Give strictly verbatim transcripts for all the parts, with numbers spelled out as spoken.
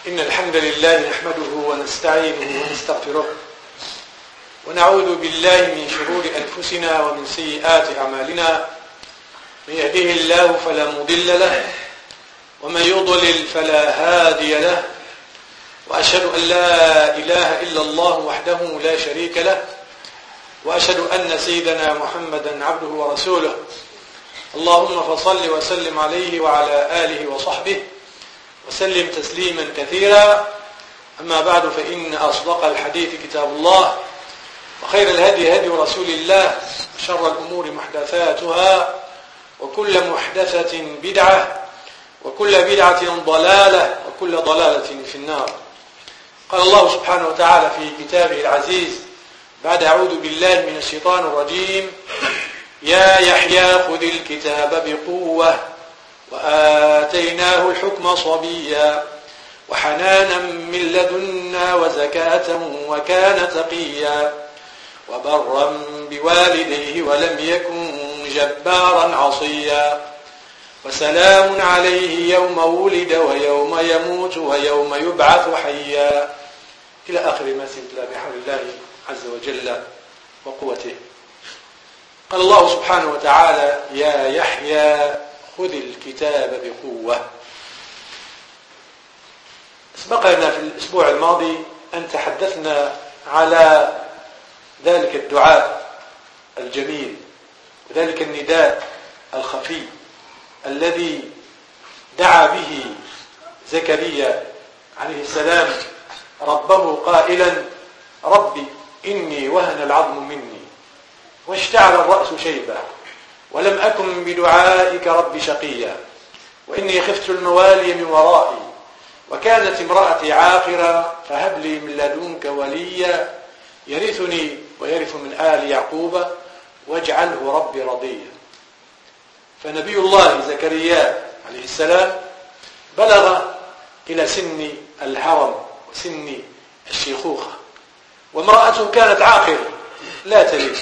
إن الحمد لله نحمده ونستعينه ونستغفره ونعوذ بالله من شرور أنفسنا ومن سيئات أعمالنا. من يهده الله فلا مضل له ومن يضلل فلا هادي له، وأشهد أن لا إله إلا الله وحده لا شريك له، وأشهد أن سيدنا محمدا عبده ورسوله. اللهم فصل وسلم عليه وعلى آله وصحبه وسلم تسليما كثيرا. أما بعد، فإن أصدق الحديث كتاب الله، وخير الهدي هدي رسول الله، وشر الأمور محدثاتها، وكل محدثة بدعة، وكل بدعة ضلالة، وكل ضلالة في النار. قال الله سبحانه وتعالى في كتابه العزيز بعد أعوذ بالله من الشيطان الرجيم: يا يحيى خذ الكتاب بقوة وآتيناه الحكم صبيا وحنانا من لدنا وزكاة وكان تقيا وبرا بوالديه ولم يكن جبارا عصيا وسلام عليه يوم ولد ويوم يموت ويوم يبعث حيا، إلى آخر ما سيتلى بحول الله عز وجل وقوته. قال الله سبحانه وتعالى: يا يحيى خذ الكتاب بقوة. سبقنا في الأسبوع الماضي أن تحدثنا على ذلك الدعاء الجميل وذلك النداء الخفي الذي دعا به زكريا عليه السلام ربه قائلا: ربي إني وهن العظم مني واشتعل الرأس شيبا ولم أكن بدعائك رب شقيا وإني خفت الموالي من ورائي وكانت امرأتي عاقرا فهب لي من لدنك وليا يرثني ويرث من آل يعقوب واجعله ربي رضيا. فنبي الله زكريا عليه السلام بلغ إلى سن الهرم وسن الشيخوخة، وامرأته كانت عاقرة لا تلد،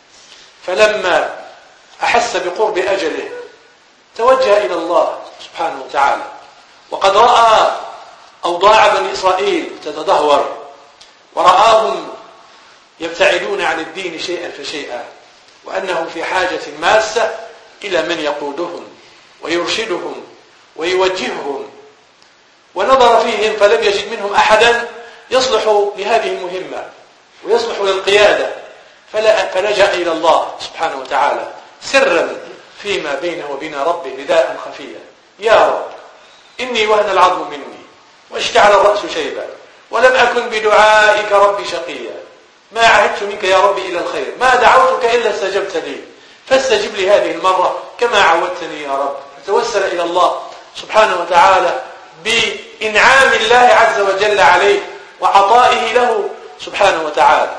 فلما أحس بقرب أجله توجه إلى الله سبحانه وتعالى، وقد رأى أوضاع بني إسرائيل تتدهور ورآهم يبتعدون عن الدين شيئا فشيئا، وأنهم في حاجة ماسة إلى من يقودهم ويرشدهم ويوجههم، ونظر فيهم فلم يجد منهم أحدا يصلح لهذه المهمة ويصلح للقيادة، فلجأ إلى الله سبحانه وتعالى سرا فيما بينه وبين ربه نداء خفيا: يا رب إني وهن العظم مني واشتعل الرأس شيبا ولم أكن بدعائك رب شقيا، ما عهدت منك يا رب إلى الخير، ما دعوتك إلا استجبت لي، فاستجب لي هذه المرة كما عودتني يا رب. فتوسل إلى الله سبحانه وتعالى بإنعام الله عز وجل عليه وعطائه له سبحانه وتعالى.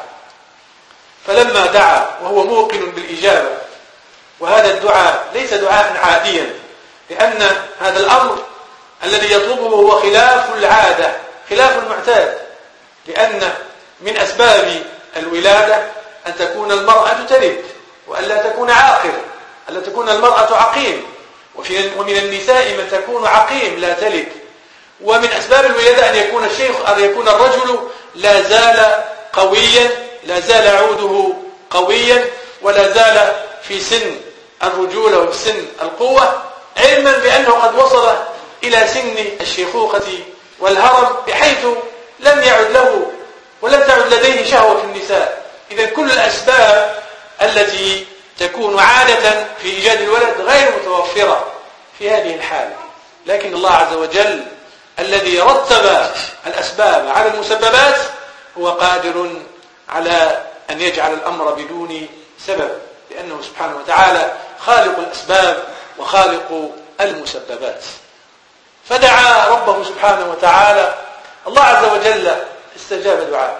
فلما دعا وهو موقن بالإجابة، وهذا الدعاء ليس دعاء عاديا، لأن هذا الأمر الذي يطلبه هو خلاف العادة خلاف المعتاد، لأن من أسباب الولادة أن تكون المرأة تلد وأن لا تكون عاقر، أن لا تكون المرأة عقيم، ومن النساء من تكون عقيم لا تلد. ومن أسباب الولادة أن يكون الشيخ أن يكون الرجل لا زال قويا، لا زال عوده قويا، ولا زال في سن الرجولة وفي سن القوة، علما بأنه قد وصل إلى سن الشيخوخة والهرم بحيث لم يعد له ولم تعد لديه شهوة في النساء. إذا كل الأسباب التي تكون عادة في إيجاد الولد غير متوفرة في هذه الحالة، لكن الله عز وجل الذي رتب الأسباب على المسببات هو قادر على أن يجعل الأمر بدون سبب، لأنه سبحانه وتعالى خالق الأسباب وخالق المسببات. فدعا ربه سبحانه وتعالى، الله عز وجل استجاب دعاءه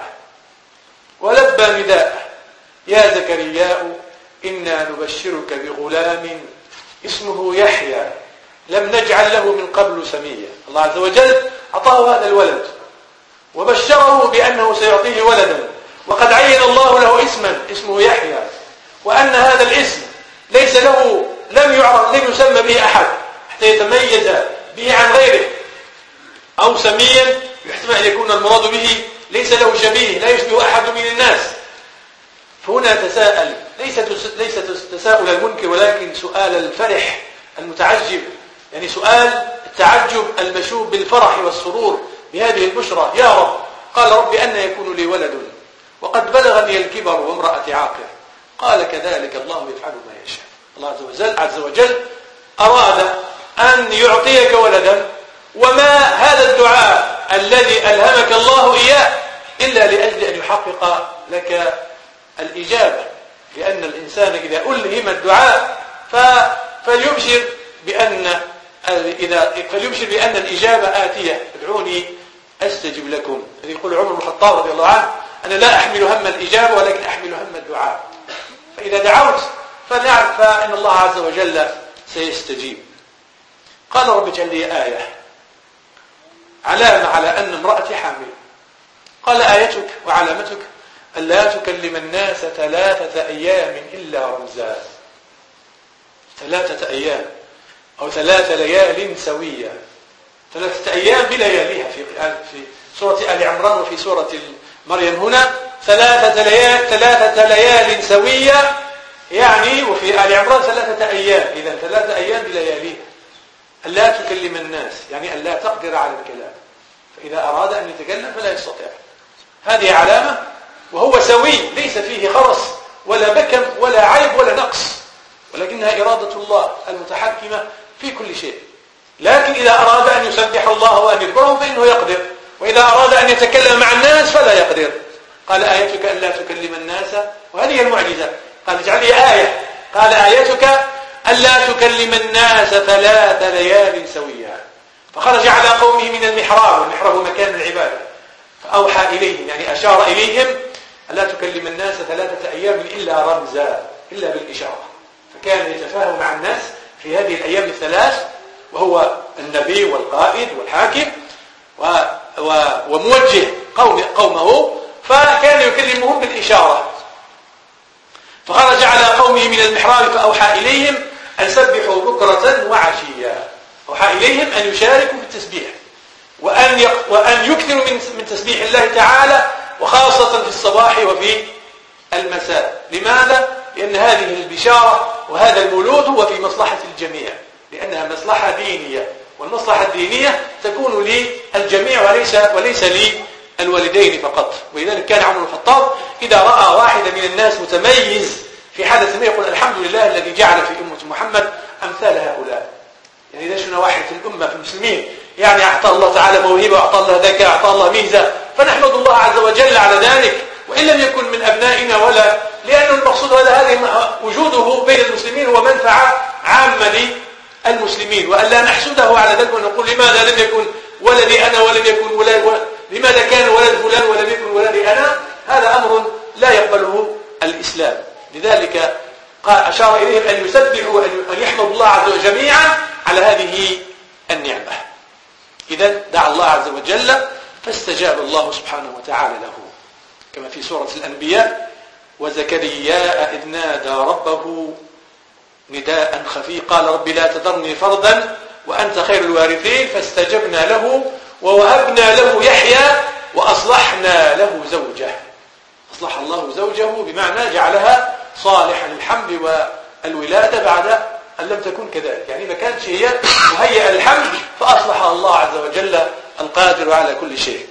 ولبى نداءه: يا زكرياء إنا نبشرك بغلام اسمه يحيى لم نجعل له من قبل سميا. الله عز وجل أعطاه هذا الولد وبشره بأنه سيعطيه ولدا، وقد عين الله له اسما اسمه يحيى، وأن هذا الاسم ليس له لم يعرف لم يسمى به أحد حتى يتميز به عن غيره، أو سميا يحتمل أن يكون المراد به ليس له شبيه، لا يشبه أحد من الناس. فهنا تساءل، ليس ليس تساؤل المنكر ولكن سؤال الفرح المتعجب، يعني سؤال التعجب المشوب بالفرح والسرور بهذه البشرى. يا رب، قال رب أن يكون لي ولد وقد بلغني الكبر وامرأتي عاقر. قال كذلك الله يفعل ما يشاء. الله عز وجل, عز وجل أراد أن يعطيك ولدا، وما هذا الدعاء الذي ألهمك الله إياه إلا لأجل أن يحقق لك الإجابة، لأن الإنسان إذا ألهم الدعاء فليبشر بأن إذا فليبشر بأن الإجابة آتية. ادعوني أستجب لكم. يقول عمر بن الخطاب رضي الله عنه: أنا لا أحمل هم الإجابة ولكن أحمل هم الدعاء. فإذا دعوت فنعرف فإن الله عز وجل سيستجيب. قال رب اجعل لي آية، علامة على أن امرأتي حامل. قال آيتك وعلامتك ألا تكلم الناس ثلاثة أيام إلا رمزا. ثلاثة أيام أو ثلاث ليال سوية، ثلاثة أيام بلياليها في في سورة آل عمران وفي سورة مريم. هنا ثلاثة ليال ثلاثة ليال سوية، يعني وفي آل عمران ثلاثة أيام. إذا ثلاثة أيام بلياليها. ألا تكلم الناس يعني ألا تقدر على الكلام، فإذا أراد أن يتكلم فلا يستطيع. هذه علامة، وهو سوي ليس فيه خرص ولا بكم ولا عيب ولا نقص، ولكنها إرادة الله المتحكمة في كل شيء. لكن إذا أراد أن يسبح الله وأن يذكره فإنه يقدر، وإذا أراد أن يتكلم مع الناس فلا يقدر. قال آيتك ألا تكلم الناس، وهذه المعجزة. قال اجعل لي آية، قال آيتك ألا تكلم الناس ثلاث ليال سويا. فخرج على قومه من المحراب، والمحراب مكان العبادة، فأوحى إليهم يعني أشار إليهم ألا تكلم الناس ثلاثة أيام إلا رمزا، إلا بالإشارة. فكان يتفاهم مع الناس في هذه الأيام الثلاث، وهو النبي والقائد والحاكم و... و... وموجه قوم... قومه، فكان يكلمهم بالإشارة. فخرج على قومه من المحراب فأوحى إليهم أن سبحوا بكرة وعشيا. أوحى إليهم أن يشاركوا في التسبيح، وأن, يق... وأن يكثروا من... من تسبيح الله تعالى، وخاصة في الصباح وفي المساء. لماذا؟ لأن هذه البشارة وهذا المولود هو في مصلحة الجميع، لأنها مصلحة دينية، والمصلحة الدينية تكون للجميع وليس وليس للوالدين فقط. ولذلك كان عمر بن الخطاب إذا رأى واحدا من الناس متميز في حدث ما يقول الحمد لله الذي جعل في أمة محمد أمثال هؤلاء. يعني إذا شفنا واحد في الأمة في المسلمين يعني أعطى الله تعالى موهبة، أعطى الله ذكاء، أعطى الله ميزة، فنحمد الله عز وجل على ذلك، وإن لم يكن من أبنائنا ولا، لأن المقصود هذا هذه وجوده بين المسلمين هو منفعة عامة للمسلمين، وأن لا نحسده على ذلك ونقول لماذا لم يكن ولدي أنا ولم يكن ولد، لماذا كان ولد فلان ولم يكن ولدي أنا. هذا أمر لا يقبله الإسلام. لذلك قال أشار إليهم أن يسبحوا وأن يحمدوا الله عز وجل جميعا على هذه النعمة. إذن دعا الله عز وجل فاستجاب الله سبحانه وتعالى له، كما في سورة الأنبياء: وزكريا إذ نادى ربه نداء خفي قال رب لا تذرني فردا وأنت خير الوارثين فاستجبنا له ووهبنا له يحيى وأصلحنا له زوجه. أصلح الله زوجه بمعنى جعلها صالحا للحمل والولادة بعد أن لم تكن كذلك، يعني ما كانتش هي مهيئة للحمل فأصلحها الله عز وجل القادر على كل شيء.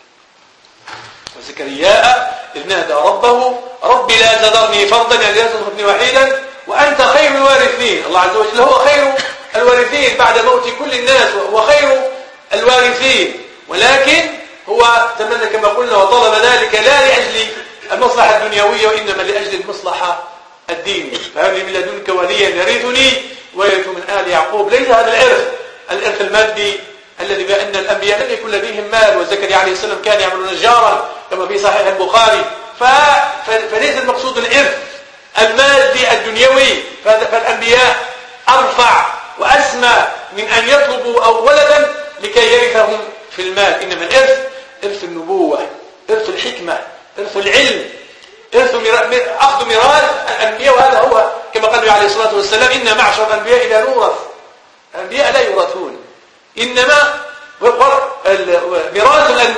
وزكريا إذ نادى ربه رب لا تذرني فردا يعني لا تذرني وحيدا وأنت خير الوارثين. الله عز وجل هو خير الوارثين بعد موت كل الناس، وهو خير الوارثين، ولكن هو تمنى كما قلنا وطلب ذلك لا لأجل المصلحة الدنيوية وإنما لأجل المصلحة الدينية. فهب لي من لدنك وليا يرثني ويرث من آل يعقوب. ليس هذا الإرث الإرث المادي الذي بأن الأنبياء لم يكن لديهم مال، وزكريا عليه السلام كان يعمل نجارا كما في صحيح البخاري، فليس المقصود الإرث المادي الدنيوي، فالأنبياء أرفع وأسمى من أن يطلبوا أو ولدا لكي يرثهم في المال. إنما الإرث إرث النبوة، إرث الحكمة، إرث العلم، إرث أخذ ميراث الأنبياء. وهذا هو كما قال عليه الصلاة والسلام: إن معشر الأنبياء لا نورث. الأنبياء لا يورثون، إنما ميراث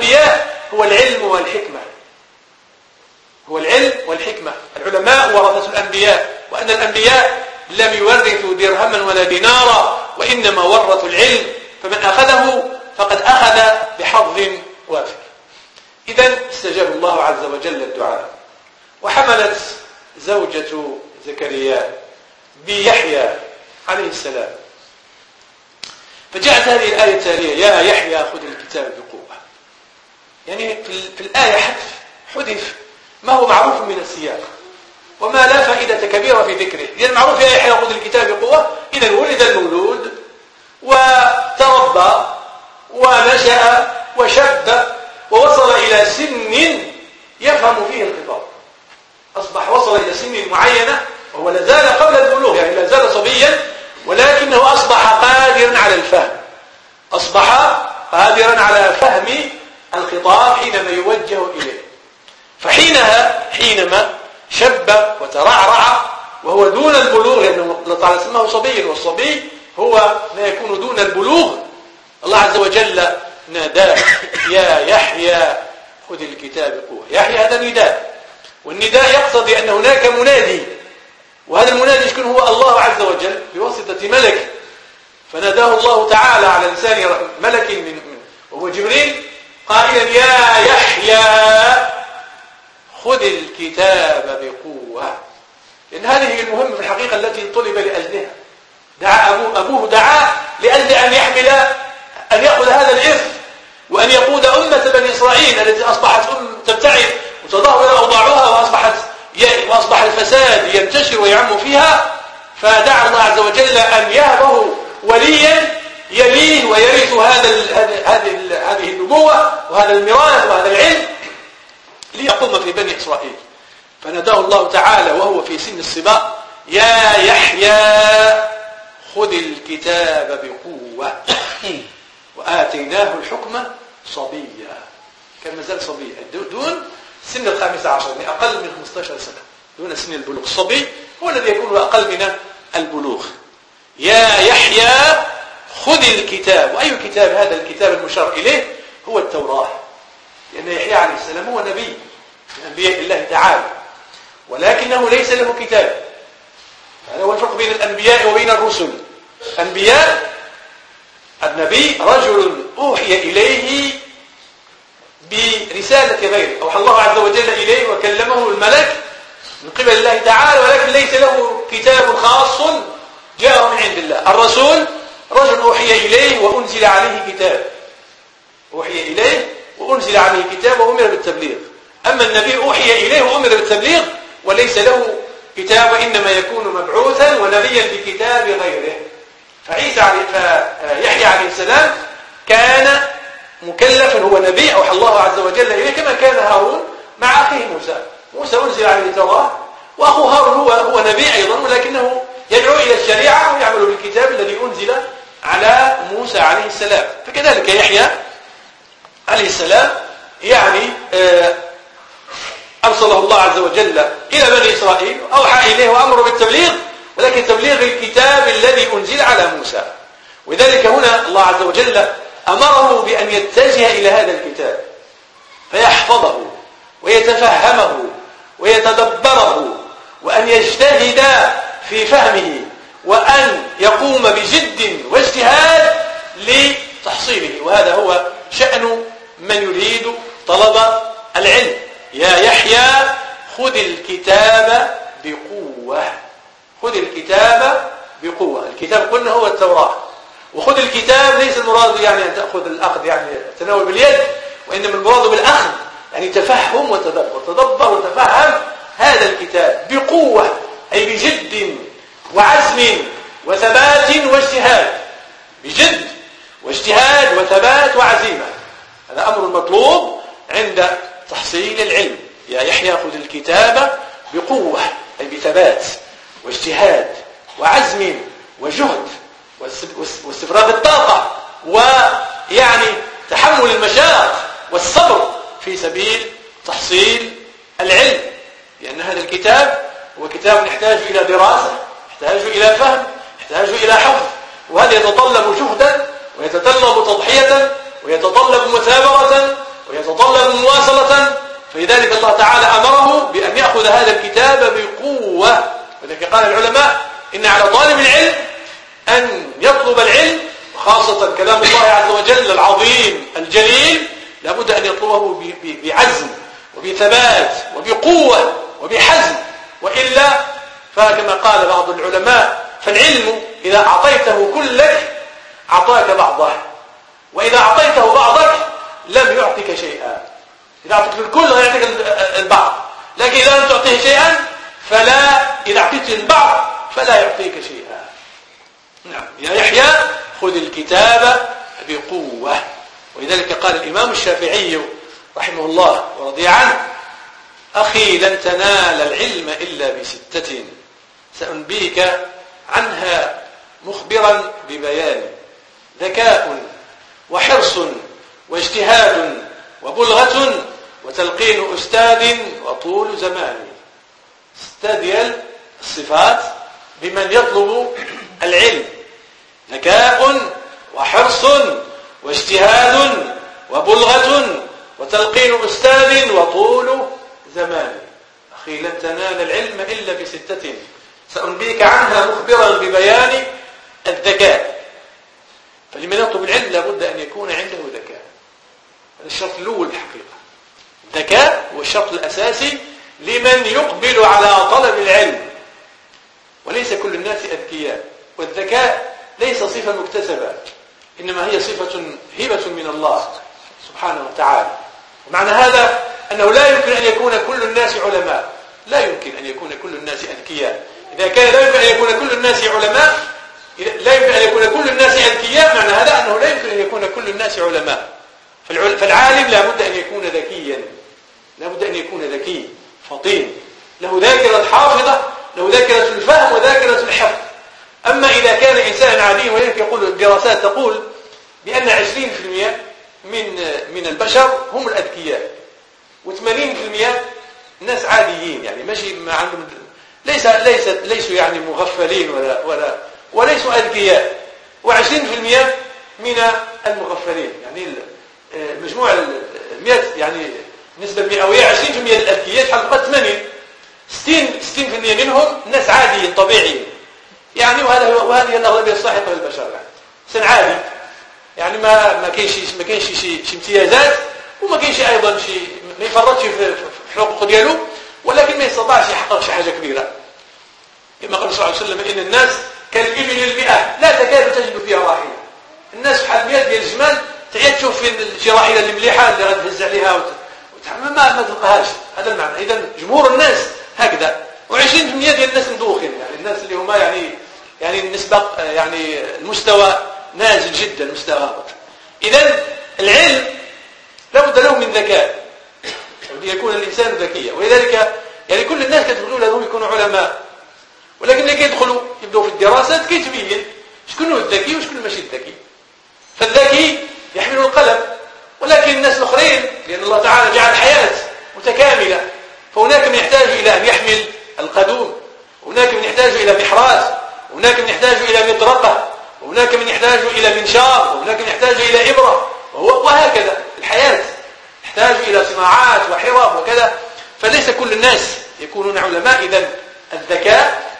هو العلم والحكمة، هو العلم والحكمة. العلماء ورثة الأنبياء، وأن الأنبياء لم يورثوا درهما ولا دينارا، وإنما ورثوا العلم، فمن أخذه فقد أخذ بحظ وافر. إذن استجاب الله عز وجل الدعاء، وحملت زوجة زكريا بيحيى عليه السلام، فجاءت هذه الآية التالية: يا يحيى خذ الكتاب بقوة. يعني في الآية حذف حذف ما هو معروف من السياق، وما لا فائدة كبيرة في ذكره، لأن معروف يا يحيى خذ الكتاب بقوة. إذا ولد المولود وتربى ونشأ وشب ووصل إلى سن يفهم فيه الخطاب، أصبح وصل إلى سن معينة، وهو لازال قبل البلوغ، يعني لازال صبيا، ولكنه أصبح قادرا على الفهم، أصبح قادرا على فهم الخطاب حينما يوجه إليه. فحينها حينما شب وترعرع وهو دون البلوغ، لأنه الله تعالى سماه صبي، والصبي هو ما يكون دون البلوغ، الله عز وجل ناداه: يا يحيى خذ الكتاب بقوة. يحيى هذا نداء، والنداء يقتضي أن هناك منادي، وهذا المنادي يكون هو الله عز وجل بواسطة ملك، فناداه الله تعالى على لسان ملك من وهو جبريل قائلا: يا يحيى خذ الكتاب بقوة. لأن هذه هي المهمة في الحقيقة التي طلب لأجلها. دعا أبوه, أبوه دعا لأجل أن يحمل أن يأخذ هذا الإرث، وأن يقود أمة بني إسرائيل التي أصبحت أم تبتعد وتدهور أوضاعها، وأصبحت وأصبح الفساد ينتشر ويعم فيها. فدعا الله عز وجل أن يهبه وليا يليه ويرث هذا هذه هذه النبوة وهذا الميراث وهذا العلم ليقوم في بني إسرائيل. فناداه الله تعالى وهو في سن الصبا: يا يحيى خذ الكتاب بقوة. وآتيناه الحكم صبيا، كان مازال صبيا دون سن الخامسة عشر، يعني أقل من خمسة عشر سنة، دون سن البلوغ. الصبي هو الذي يكون أقل من البلوغ. يا يحيى خذ الكتاب. وأي كتاب هذا الكتاب المشار إليه؟ هو التوراة، لأن يحيى عليه السلام هو نبي من أنبياء الله تعالى، ولكنه ليس له كتاب. هذا هو الفرق بين الأنبياء وبين الرسل. أنبياء، النبي رجل أوحي إليه برسالة غيره، أوحى الله عز وجل إليه وكلمه الملك من قبل الله تعالى، ولكن ليس له كتاب خاص جاءه من عند الله. الرسول رجل أوحي إليه وأنزل عليه كتاب، أوحي إليه وأنزل عليه كتاب وأمر بالتبليغ. أما النبي أوحي إليه وأمر بالتبليغ وليس له كتاب، وإنما يكون مبعوثا ونبيا بكتاب غيره. فعيسى عليه فيحيى عليه السلام كان مكلفا، هو نبي أوحى الله عز وجل إليه، كما كان هارون مع أخيه موسى. موسى أنزل عليه التوراة، وأخوه هارون هو هو نبي أيضا، ولكنه يدعو إلى الشريعة ويعمل بالكتاب الذي أنزل على موسى عليه السلام. فكذلك يحيى عليه السلام يعني أرسله الله عز وجل إلى بني إسرائيل، أوحى إليه وأمره بالتبليغ، ولكن تبليغ الكتاب الذي أنزل على موسى. ولذلك هنا الله عز وجل أمره بأن يتجه إلى هذا الكتاب فيحفظه ويتفهمه ويتدبره، وأن يجتهد في فهمه، وأن يقوم بجد واجتهاد لتحصيله. وهذا هو شأن من يريد طلب العلم. يا يحيى خذ الكتاب بقوة. خذ الكتاب بقوة. الكتاب قلنا هو التوراة. وخذ الكتاب ليس المراد يعني أن تأخذ الأخذ يعني تناول باليد، وإنما المراد بالأخذ يعني تفهم وتدبر. تدبر وتفهم هذا الكتاب بقوة، أي بجد وعزم وثبات واجتهاد. بجد واجتهاد وثبات وعزيمة، هذا أمر مطلوب عند تحصيل العلم. يا يحيى خذ الكتاب بقوة، أي بثبات واجتهاد وعزم وجهد واستفراغ الطاقة، ويعني تحمل المشاق والصبر في سبيل تحصيل العلم. لأن هذا الكتاب هو كتاب يحتاج إلى دراسة، يحتاج إلى فهم، يحتاج إلى حفظ، وهذا يتطلب جهدا ويتطلب تضحية ويتطلب مثابرة ويتطلب وطلب مواصلة، فلذلك الله تعالى أمره بأن يأخذ هذا الكتاب بقوة. ولذلك قال العلماء إن على طالب العلم أن يطلب العلم، خاصة كلام الله عز وجل العظيم الجليل، لابد أن يطلبه بعزم وبثبات وبقوة وبحزم، وإلا فكما قال بعض العلماء فالعلم إذا أعطيته كلك أعطاك بعضه، وإذا أعطيته بعضك لم يعطيك شيئا. إذا أعطيك الكل يعطيك البعض، لكن إذا لم تعطيه شيئا فلا، إذا أعطيته البعض فلا يعطيك شيئا. نعم، يا يحيى خذ الكتاب بقوة. ولذلك قال الإمام الشافعي رحمه الله ورضي عنه: أخي لن تنال العلم إلا بستة سأنبيك عنها مخبرا ببيان: ذكاء وحرص واجتهاد وبلغة وتلقين أستاذ وطول زمان. استديال الصفات بمن يطلب العلم: ذكاء وحرص واجتهاد وبلغة وتلقين أستاذ وطول زمان. أخي لن تنال العلم إلا بستة سأنبيك عنها مخبرا ببيان: الذكاء. فلمن يطلب العلم لابد أن يكون عنده ذكاء، هذا الشرط الأول الحقيقة. الذكاء هو الشرط الأساسي لمن يقبل على طلب العلم، وليس كل الناس أذكياء. والذكاء ليس صفة مكتسبة، إنما هي صفة هبة من الله سبحانه وتعالى. ومعنى هذا أنه لا يمكن أن يكون كل الناس علماء، لا يمكن أن يكون كل الناس أذكياء. إذا كان لا يمكن أن يكون كل الناس علماء، لا يمكن أن يكون كل الناس أذكياء، معنى هذا أنه لا يمكن أن يكون كل الناس علماء. فالعالم لا بد أن يكون ذكيا، لا بد أن يكون ذكي فطين، له ذاكرة حافظة، له ذاكرة الفهم وذاكرة الحفظ. أما إذا كان إنسان عادي، ولذلك يقول الدراسات تقول بأن عشرين بالمئة من من البشر هم الأذكياء، وثمانين بالمئة ناس عاديين، يعني ماشي ما عندهم، ليس ليس ليسوا يعني مغفلين ولا ولا وليسوا أذكياء، وعشرين بالمئة من المغفلين. يعني مجموع المئة، يعني النسبة المئوية عشرين بالمئة للأذكياء تحققت ثمانين، ستين ستين بالمئة منهم ناس عاديين طبيعيين. يعني وهذا وهذه الأغلبية الساحقة للبشر، يعني إنسان عادي، يعني ما ما كاينش ما كاينش شي شي امتيازات، وما كاينش أيضا شي ما يفرطش في الحقوق ديالو، ولكن ما يستطيعش يحقق شي حاجة كبيرة. كما قال صلى الله عليه وسلم: إن الناس كالإبل المئة لا تكاد تجد فيها راحلة. الناس بحال مئة ديال الجمال تعيا تشوف فين شي راحلة اللي مليحة اللي غتهز عليها وتحمل ما ما تلقاهاش. هذا المعنى. إذا جمهور الناس هكذا، وعشرين بالمئة ديال الناس مدوخين، يعني الناس اللي هما يعني يعني النسبة يعني المستوى نازل جدا، مستوى هابط. إذا العلم لابد له من ذكاء، يكون الإنسان ذكيا. ولذلك يعني كل الناس كتقولوا لهم يكونوا علماء، ولكن اللي كيدخلوا يبداو في الدراسات كيتبين شكون هو الذكي وشكون ماشي الذكي. فالذكي يحمل القلم، ولكن الناس الاخرين لان الله تعالى جعل الحياه متكامله، فهناك من يحتاج الى ان يحمل القدوم، وهناك من يحتاج الى محراث، وهناك من يحتاج الى مطرقه، وهناك من يحتاج الى منشار، وهناك من يحتاج الى ابره، وهكذا الحياه تحتاج الى صناعات وحرف وكذا. فليس كل الناس يكونون علماء. اذا الذكاء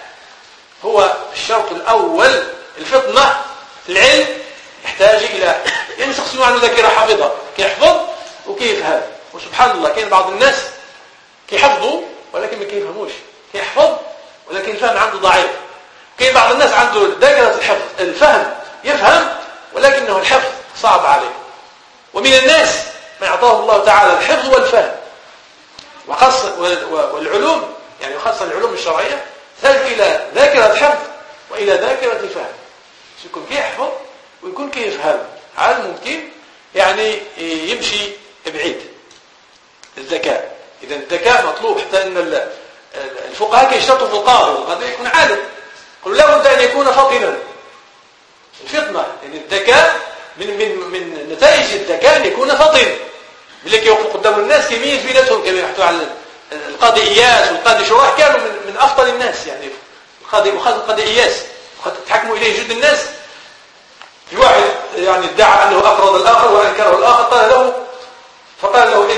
هو الشرط الأول. الفطنة في العلم يحتاج إلى يعني شخص عنده ذاكرة حافظة، كيحفظ وكيفهم. وسبحان الله كاين بعض الناس كيحفظوا ولكن ما كيفهموش، كيحفظ ولكن الفهم عنده ضعيف. كاين بعض الناس عنده ذاكرة الحفظ الفهم يفهم، ولكنه الحفظ صعب عليه. ومن الناس من أعطاه الله تعالى الحفظ والفهم، وخاصة والعلوم يعني خاصة العلوم الشرعية تحتاج إلى ذاكرة حفظ وإلى ذاكرة فهم. يكون كيحفظ ويكون كيفهم، هذا ممكن يعني يمشي بعيد. الذكاء، إذا الذكاء مطلوب، حتى أن الفقهاء كيشترطوا في القاضي القاضي يكون عالم، قالوا لا بد أن يكون فطنا. الفطنة يعني الذكاء من من من نتائج الذكاء أن يكون فطن، اللي كيوقف قدام الناس كيميز بيناتهم. كما يحكوا على القاضي إياس والقاضي شراح، كانوا من, من أفضل الناس. يعني القاضي وخاصة القاضي إياس تحكموا إليه جد الناس. في واحد يعني ادعى أنه أقرض الآخر وأنكره الآخر، قال له فقال له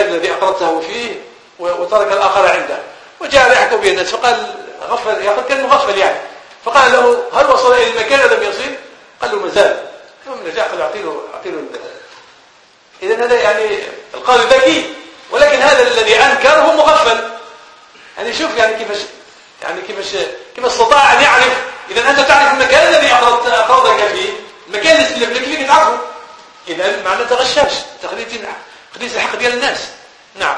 المكان الذي أقرضته فيه وترك الآخر عنده، وجاء يحكم به الناس فقال غفل، يا كان مغفل يعني، فقال له هل وصل إلى المكان لم يصل؟ قال له ما زال. ثم رجع قال أعطيله أعطيله. إذا هذا يعني القاضي ذكي، ولكن هذا الذي أنكر هو مغفل. يعني شوف يعني كيفاش يعني كيفاش كيف استطاع أن يعرف. إذا أنت تعرف المكان الذي أقرضك فيه، المكان اللي سلف لك فيه تعرفه، إذا معناه تغشاش، تخليص الحق ديال الناس. نعم.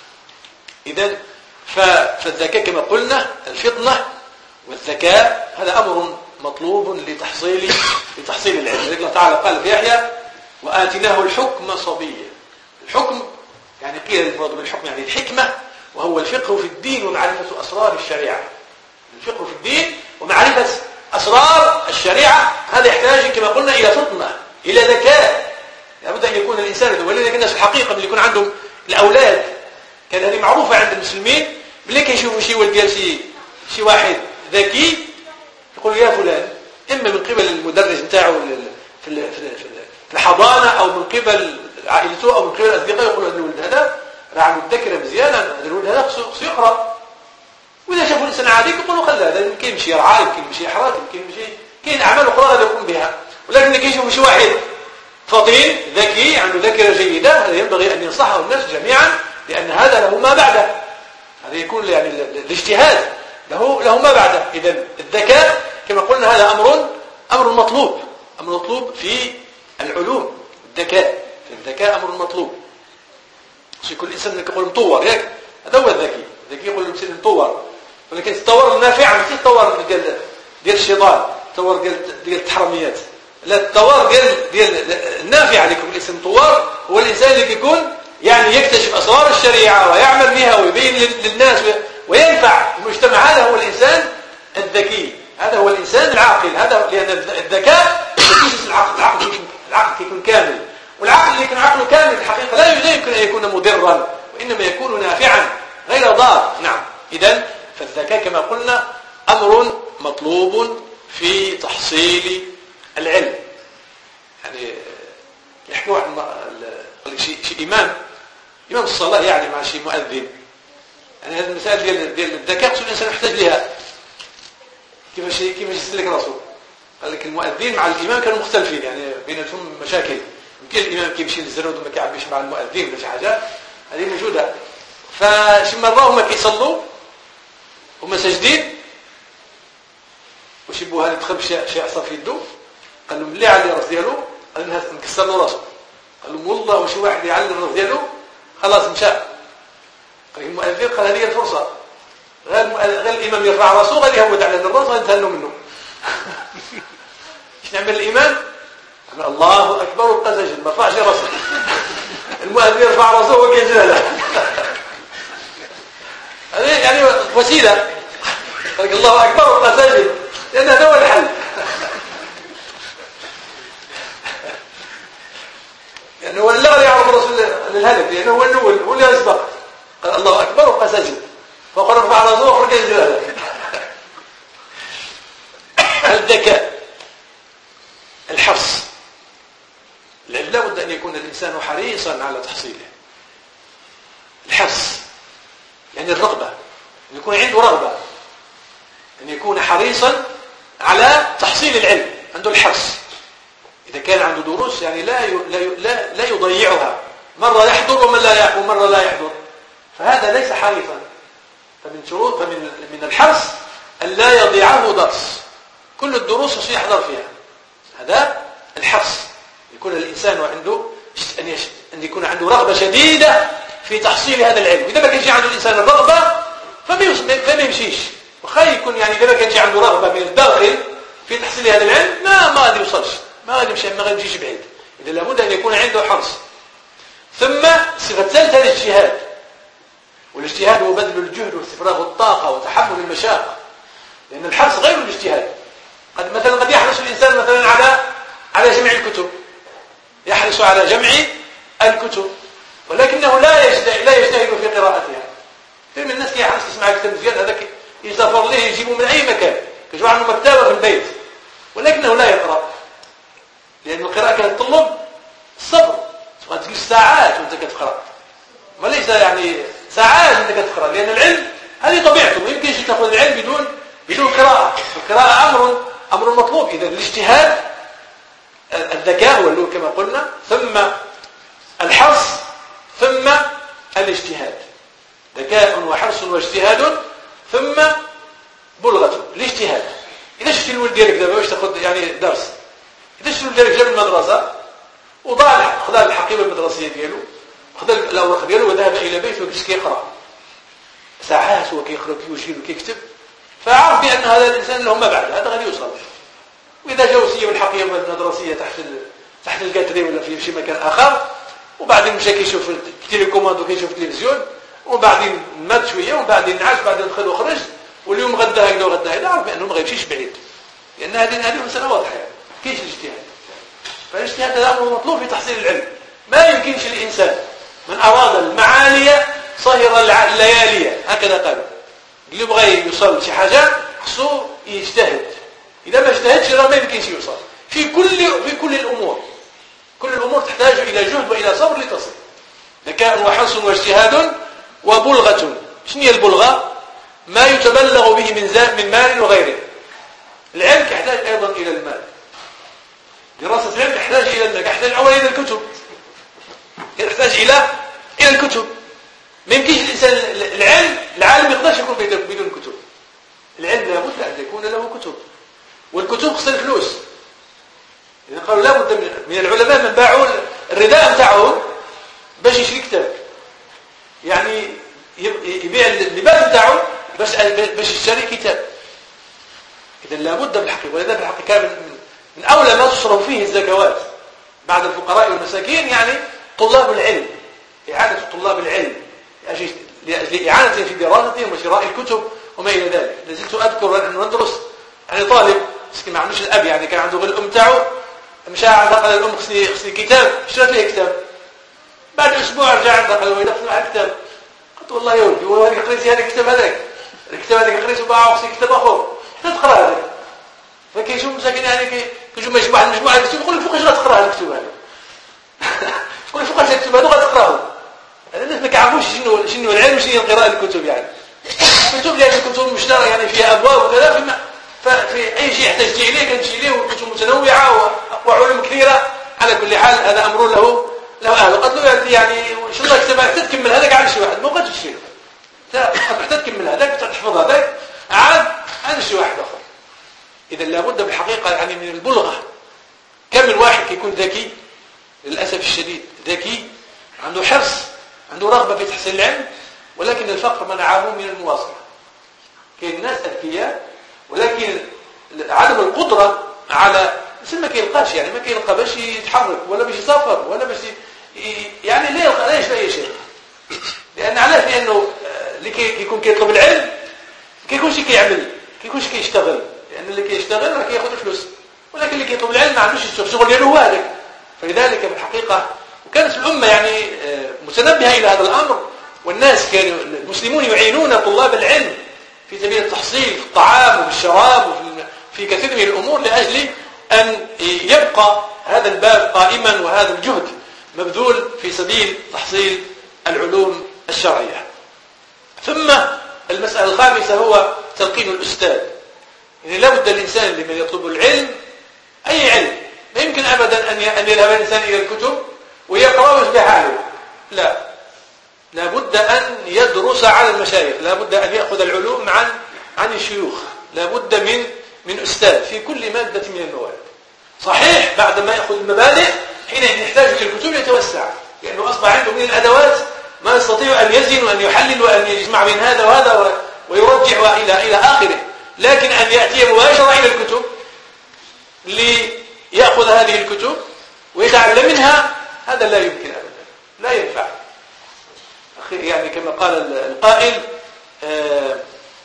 إذا فالذكاء كما قلنا الفطنة والذكاء هذا أمر مطلوب لتحصيل لتحصيل العلم. الله تعالى قال في يحيى وآتيناه الحكم صبيا. الحكم يعني قيل المراد بالحكم يعني الحكمة، وهو الفقه في الدين ومعرفة أسرار الشريعة. الفقه في الدين ومعرفة أسرار الشريعة هذا يحتاج كما قلنا إلى فطنة، إلى ذكاء. لابد أن يكون الإنسان، ولذلك الناس الحقيقة اللي يكون عندهم الأولاد كان هذه معروفة عند المسلمين، ملي كيشوفوا شي ولد ديال شي شي واحد ذكي يقولوا يا فلان، إما من قبل المدرس نتاعو في في الحضانة أو من قبل عائلته أو من قبل أصدقائه، يقولوا هذا الولد هذا راه عنده الذاكرة مزيانة، هذا الولد هذا خصو يقرأ. وإذا شافوا الإنسان عادي يقولوا خلاه، هذا يمكن يمشي يرعى، يمكن يمشي يحرث، يمكن يمشي كاين أعمال أخرى هذا يقوم بها. ولكن كيشوفوا شي واحد فطين ذكي عنده ذاكرة جيدة، هذا ينبغي أن ينصحه الناس جميعا، لأن هذا له ما بعده، هذا يكون يعني الاجتهاد له له ما بعده. إذا الذكاء كما قلنا هذا أمر أمر مطلوب، أمر مطلوب في العلوم. الذكاء الذكاء أمر مطلوب. مش كل إنسان يقول مطور ياك، هذا هو الذكي. الذكي يقول الإنسان مطور، ولكن التطور النافع ماشي التطور ديال ديال الشيطان، التطور ديال ديال التحرميات. لا، التطور ديال ديال النافع اللي يكون الإنسان مطور هو الإنسان اللي يكون يعني يكتشف أسرار الشريعة ويعمل بها ويبين للناس وينفع المجتمع. هذا هو الإنسان الذكي، هذا هو الإنسان العاقل. هذا لأن الذكاء يكون العقل، العقل العقل يكون كامل، والعقل اللي يكون عقله كامل الحقيقة لا يمكن أن يكون مضرا، وإنما يكون نافعا غير ضار. نعم. إذن فالذكاء كما قلنا أمر مطلوب في تحصيل العلم. يعني يحكوا عن شيء شي إمام إمام الصلاة يعني مع شيء مؤذن، يعني هذه المسائل ديال ديال الذكاء خصو الإنسان يحتاج لها. كيفاش كيفاش يسلك راسو؟ قال لك المؤذن مع الإمام كانوا مختلفين، يعني بيناتهم مشاكل. يمكن الإمام كيمشي للزرود وما كيعبيش مع المؤذن ولا شي حاجة، هذه موجودة. فشي مرة هما كيصلوا هما ساجدين وشي بو هذا دخل شي عصا في يدو، قال لهم اللي على الراس ديالو قال لهم نكسر له راسه. قال لهم والله وشي واحد يعلم الراس ديالو خلاص مشى. قال المؤذن قال هذه الفرصة، غير غير الإمام يرفع راسه غادي يهود على الراس غنتهنوا منه. اش نعمل الإمام؟ قال الله أكبر وبقى ساجد ما رفعش راسه. المؤذن يرفع راسه وهو كيجهله. هذه يعني وسيلة. قال الله أكبر وبقى ساجد، لأن هذا هو الحل. يعني هو اللي غادي يعرف الرسول للهدف، لأنه هو الأول هو اللي يسبق. قال الله أكبر وبقى ساجد، فقال رفع راسه وأخرج يجهله. الذكاء الحرص. العلم لا بد أن يكون الإنسان حريصا على تحصيله. الحرص يعني الرغبة، أن يكون عنده رغبة، أن يكون حريصا على تحصيل العلم، عنده الحرص. إذا كان عنده دروس يعني لا لا لا يضيعها، مرة يحضر ومرة ومرة لا يحضر، فهذا ليس حريصا. فمن شروط فمن من الحرص أن لا يضيعه درس، كل الدروس يحضر فيها. هذا الحرص، يكون الإنسان عنده أن أن يكون عنده رغبة شديدة في تحصيل هذا العلم. إذا ما كانش عنده الإنسان الرغبة فما يمشيش. وخير يكون يعني إذا ما كانش عنده رغبة من الداخل في تحصيل هذا العلم لا ما غادي يوصلش، ما غادي يمشي ما غادي يمشيش بعيد. إذا لابد أن يكون عنده حرص. ثم الصفة الثالثة الاجتهاد. والاجتهاد هو بذل الجهد واستفراغ الطاقة وتحمل المشاقة، لأن الحرص غير الاجتهاد. قد مثلا قد يحرص الإنسان مثلا على على جمع الكتب، يحرص على جمع الكتب، ولكنه لا يجتهد لا يجتهد في قراءتها. كثير من الناس يحرص يسمع كتاب مزيان هذاك يسافر له يجيبه من أي مكان، كيجوا عنده مكتبة في البيت، ولكنه لا يقرأ، لأن القراءة كانت تطلب الصبر، تبغى تجلس ساعات وأنت كتقرأ. ما ليش ليس يعني ساعات أنت تقرأ، لأن العلم هذه طبيعته، ما يمكنش تأخذ العلم بدون بدون قراءة. القراءة أمر أمر مطلوب. إذا الاجتهاد الذكاء هو اللي كما قلنا، ثم الحرص، ثم الاجتهاد. ذكاء وحرص واجتهاد ثم بلغة الاجتهاد. إذا شفت الولد ديالك دابا واش تاخذ يعني درس، إذا شفت الولد ديالك جاب المدرسة وضاع خذا الحقيبة المدرسية ديالو، خذا الأوراق ديالو وذهب إلى بيته وجلس كيقرأ ساعات هو كيقرأ وكيشير وكيكتب، فعرف بأن هذا الإنسان له ما بعد، هذا غادي يوصل. وإذا جاء وصية بالحقيبة المدرسية تحت ال... تحت الكاتري ولا في شي مكان آخر، وبعدين مشى كيشوف التليكوماند وكيشوف التلفزيون، وبعدين مات شوية، وبعدين نعس، بعدين دخل وخرج، واليوم غدا هكذا وغدا هكذا، عرف بأنه ما غيمشيش بعيد، لأن هذه هذه مسألة واضحة يعني. كاينش الاجتهاد. فالاجتهاد هذا أمر مطلوب في تحصيل العلم. ما يمكنش الإنسان من أراد المعالي صهر الليالي، هكذا قالوا. اللي بغى يوصل لشي حاجة خصو يجتهد. إذا ما اجتهدش راه ما يمكنش يوصل. في كل في كل الأمور. كل الأمور تحتاج إلى جهد وإلى صبر لتصل. ذكاء وحرص واجتهاد وبلغة. شنو هي البلغة؟ ما يتبلغ به من من مال وغيره. العلم يحتاج أيضا إلى المال. دراسة العلم تحتاج إلى المال، تحتاج أولا إلى الكتب. يحتاج إلى إلى الكتب. ما يمكنش الإنسان العلم العالم يقدرش يكون بدون كتب. العلم لابد أن يكون له كتب، والكتب خصها الفلوس. إذا قالوا لابد من العلماء من باعوا الرداء نتاعهم باش يشري كتاب، يعني يبيع اللباس نتاعو باش باش يشتري كتاب. إذا لابد بالحقيقة، ولذا بالحقيقة من, من أولى ما تصرف فيه الزكوات بعد الفقراء والمساكين يعني طلاب العلم، إعانة طلاب العلم لإعانتهم في دراستهم وشراء الكتب وما إلى ذلك. لازلت أذكر أنه ندرس يعني طالب مسكين ما عندوش الأب، يعني كان عنده غير الأم تاعو، مشى عند قال الأم خصني خصني كتاب، اشترت له كتاب. بعد أسبوع رجع عند قال وين خصني واحد كتاب. قلت والله يا ولدي هو هذيك قريتي هذا الكتاب هذاك، الكتاب هذاك قريته باعه خصني كتاب آخر، حتى تقرأ هذاك. فكيشوف مساكين يعني كيشوف ماشي واحد مجموعة الكتب يقول فوقاش غتقرأ هذا الكتاب هذا. يقول فوقاش الكتاب هذا غتقراه. الناس ما كيعرفوش شنو شنو العلم وشنو القراءة الكتب يعني. الكتب يعني الكتب مشتركة يعني فيها أبواب وكذا، فيما ففي أي شيء احتجت إليه كنمشي إليه، والكتب متنوعة وعلوم كثيرة. على كل حال هذا أمر له له أهل. قد له يعني إن شاء الله كتاب حتى تكمل هذاك على شي واحد، ما بغاتش تشيل حتى تكمل هذاك تحفظ هذاك عاد عاد شي واحد آخر. إذا لابد بالحقيقة يعني من البلغة. كم من واحد كيكون ذكي للأسف الشديد، ذكي عنده حرص عنده رغبة في تحصيل العلم، ولكن الفقر منعه من المواصلة. كاين الناس أذكياء ولكن عدم القدرة على ما كيلقاش، يعني ما كيلقى باش يتحرك ولا باش يسافر ولا باش يعني لا يلقى لا يشبه أي شيء. لأن علاش؟ لأنه اللي كيكون كيطلب العلم كيكونش كيعمل كيكونش كيشتغل، لأن اللي كيشتغل راه كياخذ فلوس، ولكن اللي كيطلب العلم ما عندوش الشغل ديالو هو هذاك. فلذلك بالحقيقة وكانت الأمة يعني متنبهة إلى هذا الأمر، والناس كانوا المسلمون يعينون طلاب العلم في سبيل التحصيل في الطعام وفي الشراب وفي في كثير من الأمور، لأجل أن يبقى هذا الباب قائما وهذا الجهد مبذول في سبيل تحصيل العلوم الشرعية. ثم المسألة الخامسة هو تلقين الأستاذ. يعني لا بد الإنسان لمن يطلب العلم أي علم، ما يمكن أبدا أن يذهب الإنسان إلى الكتب ويقرأ ويصبح عالم، لا، لا بد أن يدرس على المشايخ، لا بد أن يأخذ العلوم عن عن الشيوخ، لا بد من من أستاذ في كل مادة من المواد. صحيح بعد ما يأخذ المبادئ حينئذ يحتاج إلى الكتب يتوسع، لأنه أصبح عنده من الأدوات ما يستطيع أن يزن وأن يحلل وأن يجمع بين هذا وهذا ويرجع إلى إلى آخره. لكن أن يأتي مباشرة إلى الكتب ليأخذ هذه الكتب ويتعلم منها، هذا لا يمكن أبدا، لا ينفع. يعني كما قال القائل آه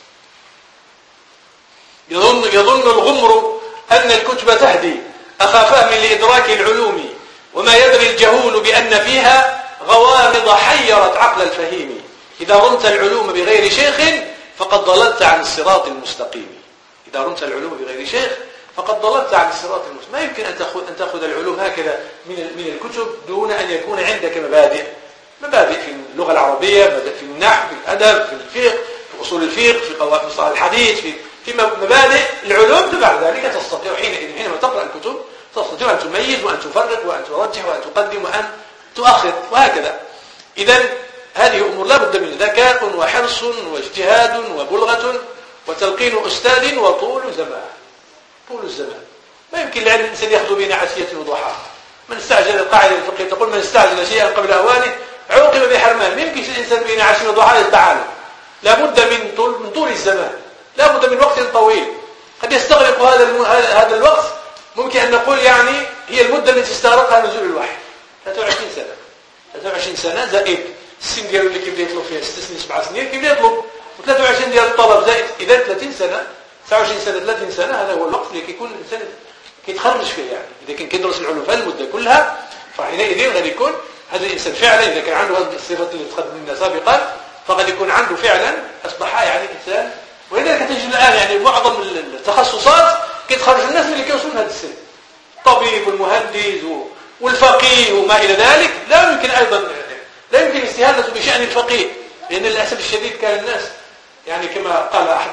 يظن يظن الغمر أن الكتب تهدي أخا فهم لإدراك العلوم، وما يدري الجهول بأن فيها غوامض حيرت عقل الفهيم. إذا رمت العلوم بغير شيخ فقد ضللت عن الصراط المستقيم. إذا رمت العلوم بغير شيخ فقد ضللت عن الصراط المستقيم. ما يمكن أن تأخذ أن تأخذ العلوم هكذا من من الكتب دون أن يكون عندك مبادئ مبادئ في اللغة العربية العربية، بدأ في النحو، في الأدب، في الفقه، في أصول الفقه، في قواعد مصطلح الحديث، في في مبادئ العلوم. بعد ذلك تستطيع حينئذ حينما تقرأ الكتب تستطيع أن تميز وأن تفرق وأن ترجح وأن تقدم وأن تؤخر وهكذا. إذن هذه أمور لا بد من ذكاء وحرص واجتهاد وبلغة وتلقين أستاذ وطول زمان. طول الزمان ما يمكن لأن الإنسان يأخذ بين عشية وضحاها. من استعجل، القاعدة الفقهية تقول من استعجل شيئا قبل أوانه عوقب بحرمان. ما يمكن الإنسان بين عشية وضحاها للتعالم. لا بد من طول من طول الزمان، لا بد من وقت طويل. قد يستغرق هذا هذا الوقت، ممكن أن نقول يعني هي المدة التي استغرقها نزول الوحي ثلاثة وعشرين سنة. ثلاثة وعشرين سنة زائد السن ديالو اللي كيبدا يطلب فيها ست سنين سبع سنين كيبدا يطلب، وثلاثة وعشرين ديال الطلب زائد إذا ثلاثين سنة، تسعة وعشرين سنة، ثلاثين سنة. هذا هو الوقت اللي كيكون الإنسان كيتخرج فيه. يعني إذا كان كيدرس العلوم في المدة كلها فحينئذ غادي يكون هذا الإنسان فعلا إذا كان عنده هذه الصفات اللي تقدمنا سابقا فقد يكون عنده فعلا أصبح يعني إنسان. ولذلك تجد الآن يعني معظم التخصصات كيتخرج الناس اللي كيوصلوا لهذا السن، الطبيب والمهندس والفقيه وما إلى ذلك. لا يمكن أيضا لا يمكن الاستهانة بشأن الفقيه، لأن للأسف الشديد كان الناس يعني كما قال أحد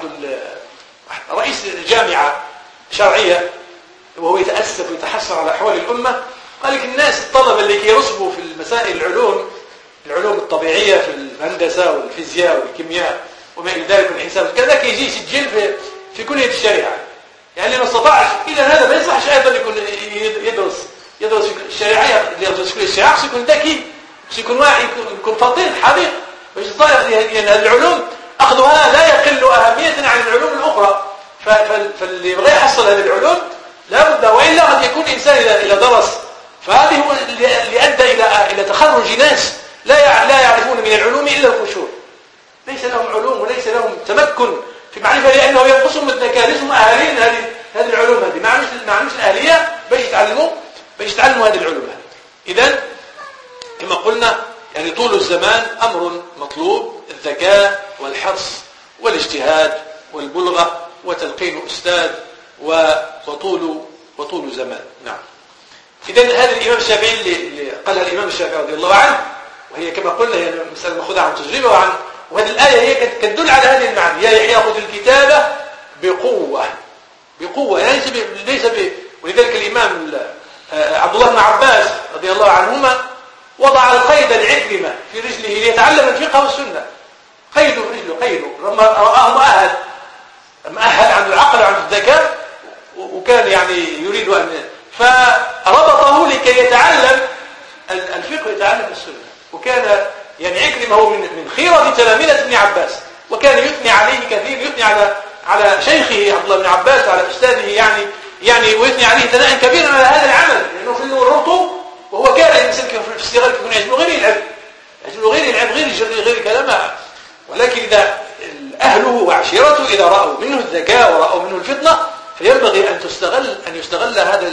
رئيس الجامعة شرعية وهو يتأسف ويتحسر على أحوال الأمة، قال لك الناس الطلبة اللي كيرسبوا في المسائل العلوم العلوم الطبيعية في الهندسة والفيزياء والكيمياء وما إلى ذلك والحساب كذا كيجي يسجل في في كلية الشريعة. يعني ما استطاعش إذا هذا ما يصحش أيضا يكون يدرس يدرس الشريعة، يدرس كلية الشريعة خصو يكون ذكي، خصو يكون واعي، يكون فطين حريق باش يستطيع. يعني هذه العلوم أخذها لا يقل أهمية عن العلوم الأخرى. فاللي يبغى يحصل هذه العلوم لا بد، وإلا قد يكون إنسان إذا درس فهذه هو اللي أدى إلى إلى تخرج ناس لا لا يعرفون من العلوم إلا القشور، ليس لهم علوم وليس لهم تمكن في معرفة، لأنه ينقصهم الذكاء، ليسوا مؤهلين هذه هذه العلوم هذه، ما عندوش ما عندوش الأهلية باش يتعلموا باش يتعلموا هذه العلوم هذه. إذا كما قلنا يعني طول الزمان أمر مطلوب، الذكاء والحرص والاجتهاد والبلغة وتلقين أستاذ وطول وطول زمان. نعم. إذا هذا الإمام الشافعي اللي قالها الإمام الشافعي رضي الله عنه، وهي كما قلنا هي مسألة مأخوذة عن تجربة وعن، وهذه الآية هي تدل على هذه المعنى: يا يحيى خذ الكتابة بقوة. بقوة يعني ليس ب... ليس ب... ولذلك الإمام عبد الله بن عباس رضي الله عنهما وضع القيد العكرمة في رجله ليتعلم الفقه والسنة. قيده في رجله، قيده لما رآه مؤهل مؤهل عنده العقل وعنده الذكاء، وكان يعني يريد أن فربطه لكي يتعلم الفقه ويتعلم السنة. وكان يعني عكرمة هو من من خيرة تلاميذ ابن عباس، وكان يثني عليه كثير، يثني على على شيخه عبد الله بن عباس وعلى أستاذه يعني يعني ويثني عليه ثناء كبيرا على هذا العمل، لأنه في الرطوب وهو كان الإنسان في الصغر يكون يعجبه غير العلم، يعجبه غير العلم غير الجري غير كلامه. ولكن إذا أهله وعشيرته إذا رأوا منه الذكاء ورأوا منه الفطنة فينبغي أن تستغل أن يستغل هذا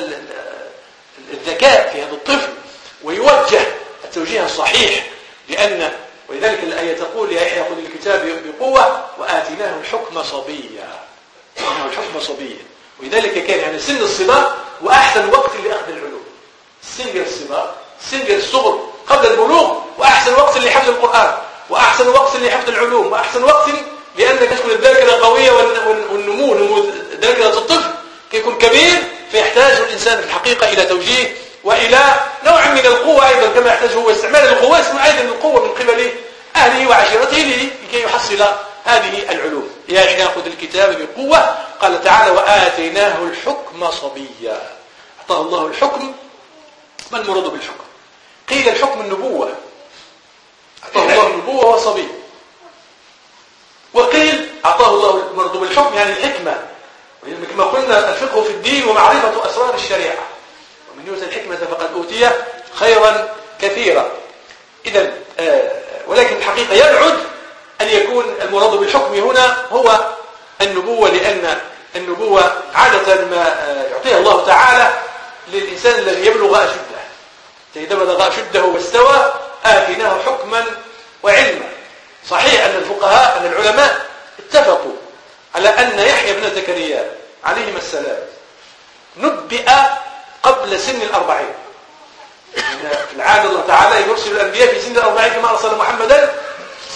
الذكاء في هذا الطفل ويوجه التوجيه الصحيح. لأن ولذلك الآية تقول: يا يحيى خذ الكتاب بقوة وآتيناه الحكم صبيا. آتيناه الحكم صبيا. ولذلك كان يعني سن الصبا وأحسن وقت لأخذ العلوم. سن الصبا، سن الصغر قبل البلوغ، وأحسن وقت لحفظ القرآن، وأحسن وقت لحفظ العلوم، وأحسن وقت لأنك تكون الذاكرة قوية والنمو نمو ذاكرة الطفل كيكون كبير، فيحتاج الإنسان في الحقيقة إلى توجيه وإلى نوع من القوة أيضا، كما يحتاج هو استعمال القوة اسمه أيضا القوة من قبل أهله وعشيرته لكي يحصل هذه العلوم. يا يحيى خذ الكتاب بقوة. قال تعالى: وآتيناه الحكم صبيا. أعطاه الله الحكم. ما المراد بالحكم؟ قيل الحكم النبوة، أعطاه الله النبوة وهو صبي. وقيل أعطاه الله المراد بالحكم يعني الحكمة، كما قلنا الفقه في الدين ومعرفة أسرار الشريعة، ومن يؤتى الحكمة فقد أوتي خيرا كثيرا. إذن آه ولكن الحقيقة يبعد أن يكون المراد بالحكم هنا هو النبوة، لأن النبوة عادة ما آه يعطيها الله تعالى للإنسان الذي يبلغ أشده. إذا بلغ أشده واستوى آتيناه حكما وعلما. صحيح أن الفقهاء أن العلماء اتفقوا على أن يحيى بن زكريا عليهما السلام نبئ قبل سن الأربعين. في العادة الله تعالى يرسل الأنبياء في سن الأربعين كما أرسل محمدا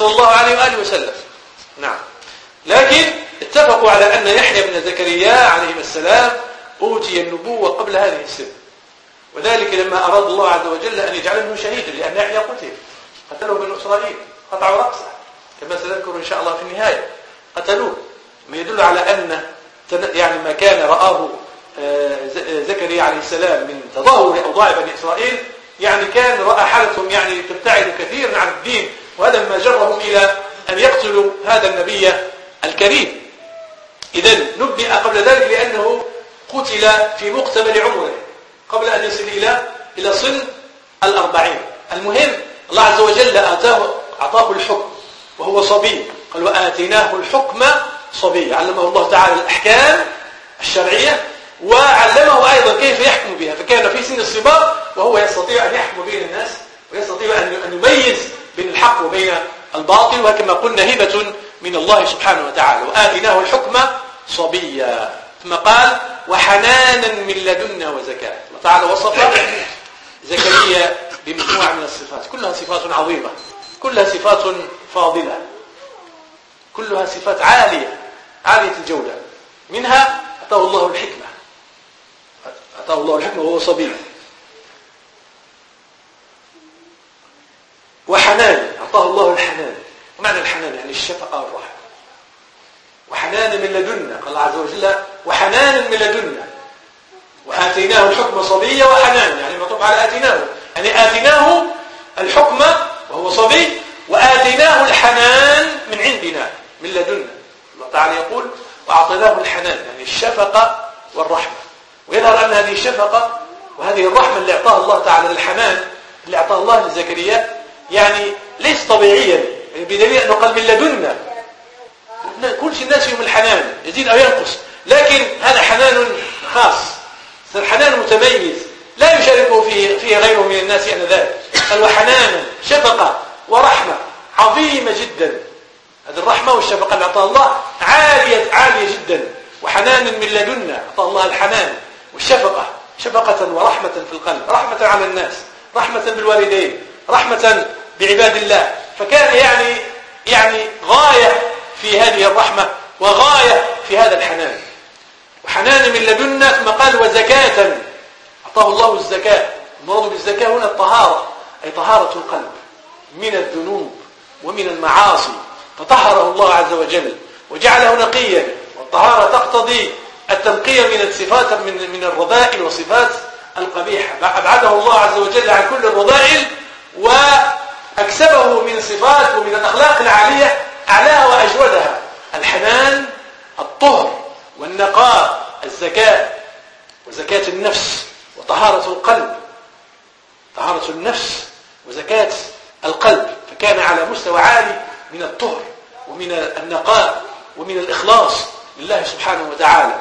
الله عليه وآله وسلم. نعم. لكن اتفقوا على أن يحيى بن زكريا عليه السلام أوتي النبوة قبل هذه السن، وذلك لما أراد الله عز وجل أن يجعل منه شهيدا، لأن يحيى قتل قتله بنو إسرائيل قطعوا رأسه كما سنذكر إن شاء الله في النهاية، قتلوه. ما يدل على أن يعني ما كان رآه زكريا عليه السلام من تظاهر أوضاع بني إسرائيل، يعني كان رأى حالتهم يعني تبتعد كثيرا عن الدين، وهذا ما جرهم إلى أن يقتلوا هذا النبي الكريم. إذن نبئ قبل ذلك لأنه قتل في مقتبل عمره قبل أن يصل إلى إلى سن الأربعين. المهم الله عز وجل آتاه أعطاه الحكم وهو صبي، قال وآتيناه الحكم صبي، علمه الله تعالى الأحكام الشرعية وعلمه أيضا كيف يحكم بها، فكان في سن الصبا وهو يستطيع أن يحكم بين الناس ويستطيع أن يميز بين الحق وبين الباطل، وكما قلنا هبة من الله سبحانه وتعالى. وآتيناه الحكم صبيا، ثم قال وحنانا من لدنا وزكاة. الله تعالى وصف زكريا بمجموعة من الصفات، كلها صفات عظيمة، كلها صفات فاضلة، كلها صفات عالية عالية الجودة. منها أعطاه الله الحكمة، أعطاه الله الحكمة وهو صبي. وحنان، أعطاه الله الحنان. ومعنى الحنان يعني الشفقة والرحمة. وحنان من لدنا، قال الله عز وجل وحنان من لدنا. وآتيناه الحكم صبيا وحنان، يعني مطلوب على آتيناه، يعني آتيناه الحكم وهو صبي، وآتيناه الحنان من عندنا من لدنا. الله تعالى يقول وأعطيناه الحنان، يعني الشفقة والرحمة. ويظهر أن هذه الشفقة وهذه الرحمة اللي أعطاها الله تعالى للحنان اللي أعطاها الله لزكريا يعني ليس طبيعيا، يعني بدليل أنه قال من لدنا. كل شيء الناس فيهم الحنان يزيد أو ينقص، لكن هذا حنان خاص، الحنان متميز لا يشاركه فيه, فيه غيره من الناس آنذاك. قال وحنانا، شفقة ورحمة عظيمة جدا. هذه الرحمة والشفقة اللي أعطاها الله عالية عالية جدا. وحنانا من لدنا، أعطاه الله الحنان والشفقة، شفقة ورحمة في القلب، رحمة على الناس، رحمة بالوالدين، رحمة بعباد الله. فكان يعني يعني غاية في هذه الرحمة وغاية في هذا الحنان. وحنان من لدنا، ثم قال وزكاة، أعطاه الله الزكاة. المراد بالزكاة هنا الطهارة، أي طهارة القلب من الذنوب ومن المعاصي، فطهره الله عز وجل وجعله نقيا. والطهارة تقتضي التنقية من الصفات من من الرذائل والصفات القبيحة، أبعده الله عز وجل عن كل الرذائل وأكسبه من صفات ومن الأخلاق العالية أعلاها وأجودها: الحنان، الطهر والنقاء، الزكاة وزكاة النفس وطهارة القلب، طهارة النفس وزكاة القلب. فكان على مستوى عالي من الطهر ومن النقاء ومن الإخلاص لله سبحانه وتعالى.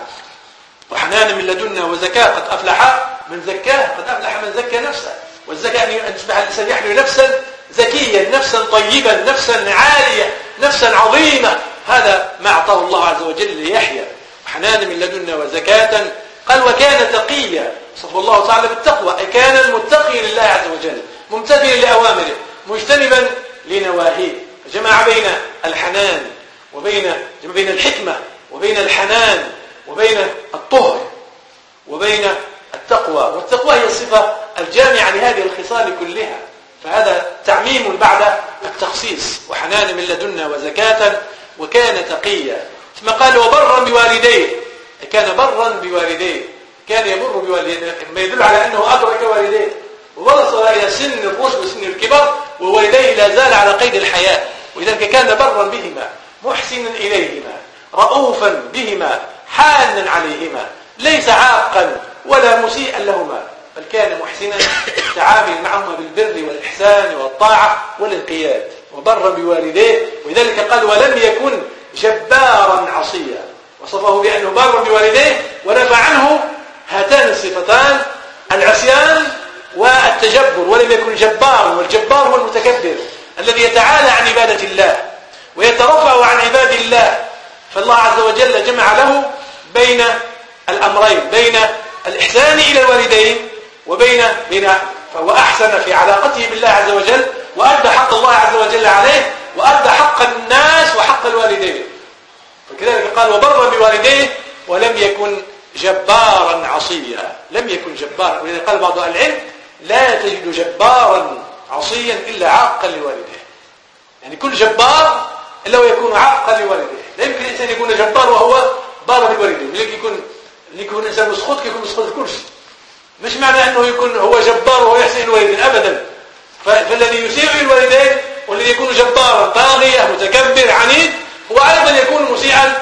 وحنان من لدنا وزكاة، قد أفلح من زكاه، قد أفلح من زكى نفسه. والزكاة أن يصبح الإنسان يحمل نفسا زكيا، نفسا طيبا، نفسا عالية، نفسا عظيمة. هذا ما أعطاه الله عز وجل ليحيى. وحنان من لدنا وزكاة. قال وكان تقيا، صف الله تعالى بالتقوى، أي كان المتقي لله عز وجل، ممتثلا لأوامره، مجتنبا لنواهيه. فجمع بين الحنان وبين بين الحكمة وبين الحنان وبين الطهر وبين التقوى. والتقوى هي الصفة الجامعة لهذه الخصال كلها، فهذا تعميم بعد التخصيص. وحنان من لدنا وزكاة وكان تقيا. ثم قال وبرا بوالديه، كان برا بوالديه، كان يبر بوالديه، ما يدل على أنه أدرك والديه ووصل إلى سن الرشد وسن الكبر، ووالديه لا زال على قيد الحياة، ولذلك كان برا بهما، محسنا إليهما، رؤوفا بهما، حانا عليهما، ليس عاقا ولا مسيئا لهما، بل كان محسنا التعامل معهما بالبر والإحسان والطاعة والانقياد. وبرا بوالديه، ولذلك قال ولم يكن جبارا عصيا، وصفه بأنه بار بوالديه ونفى عنه هاتان الصفتان: العصيان والتجبر. ولم يكن جبارا، والجبار هو المتكبر الذي يتعالى عن عبادة الله ويترفع عن عباد الله. فالله عز وجل جمع له بين الأمرين، بين الإحسان إلى الوالدين وبين بين فهو أحسن في علاقته بالله عز وجل، وأدى حق الله عز وجل عليه، وأدى حق قال وبر بوالديه ولم يكن جبارا عصيا. لم يكن جبارا، ولذا قال بعض أهل العلم لا تجد جبارا عصيا إلا عاقا لوالديه. يعني كل جبار إلا ويكون عاقا لوالديه. لا يمكن الإنسان يكون جبار وهو بار بالوالدين. لكن يكون يكون إنسان مسخط يكون مسخط الكرسي. مش معنى أنه يكون هو جبار وهو يحسن الوالدين أبدا. فالذي يسيء الوالدين والذي يكون جبارا طاغية متكبر عنيد هو أيضا يكون مسيئا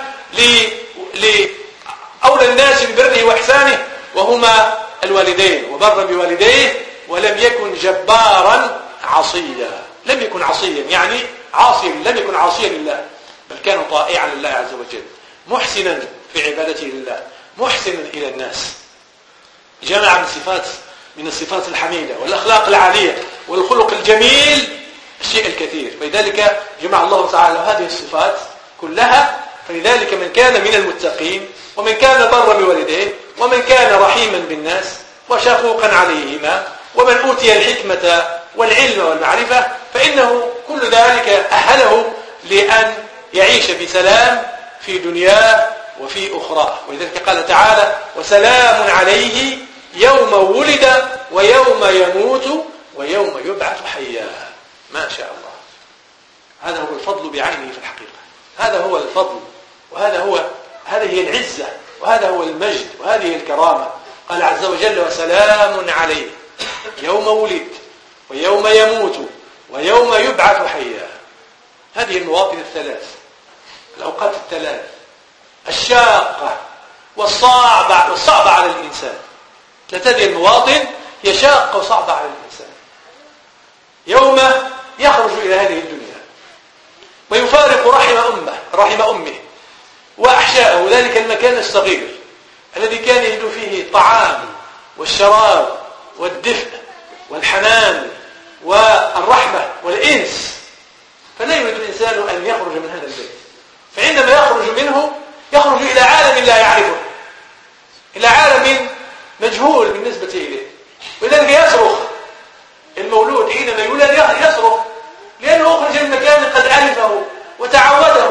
لأولى الناس ببره وإحسانه وهما الوالدين. وبر بوالديه ولم يكن جبارا عصيا. لم يكن عصيا يعني عاصيا، لم يكن عاصيا لله، بل كان طائعا لله عز وجل، محسنا في عبادته لله، محسنا إلى الناس. جمع من صفات من الصفات الحميدة والأخلاق العالية والخلق الجميل الشيء الكثير. فلذلك جمع الله تعالى هذه الصفات كلها. فلذلك من كان من المتقين ومن كان بر بوالديه ومن كان رحيما بالناس وشفوقا عليهما ومن أوتي الحكمة والعلم والمعرفة فإنه كل ذلك أهله لأن يعيش بسلام في دنياه وفي أخراه. ولذلك قال تعالى وسلام عليه يوم ولد ويوم يموت ويوم يبعث حيا. ما شاء الله. هذا هو الفضل بعينه في الحقيقة. هذا هو الفضل وهذا هو هذه هي العزة وهذا هو المجد وهذه الكرامة. قال عز وجل وسلام عليه يوم ولد ويوم يموت ويوم يبعث حيا. هذه المواطن الثلاث، الأوقات الثلاث الشاقة والصعبة والصعبة على الإنسان. هذه المواطن هي شاقة وصعبة على الإنسان. يوم يخرج إلى هذه الدنيا ويفارق رحم أمه رحم أمه وأحشاءه، ذلك المكان الصغير الذي كان يجد فيه الطعام والشراب والدفء والحنان والرحمة والإنس. فلا يريد الإنسان أن يخرج من هذا البيت، فعندما يخرج منه يخرج إلى عالم لا يعرفه، إلى عالم مجهول بالنسبة إليه. ولذلك يصرخ المولود حينما يولد، يصرخ لأنه أخرج من مكان قد عرفه وتعوده،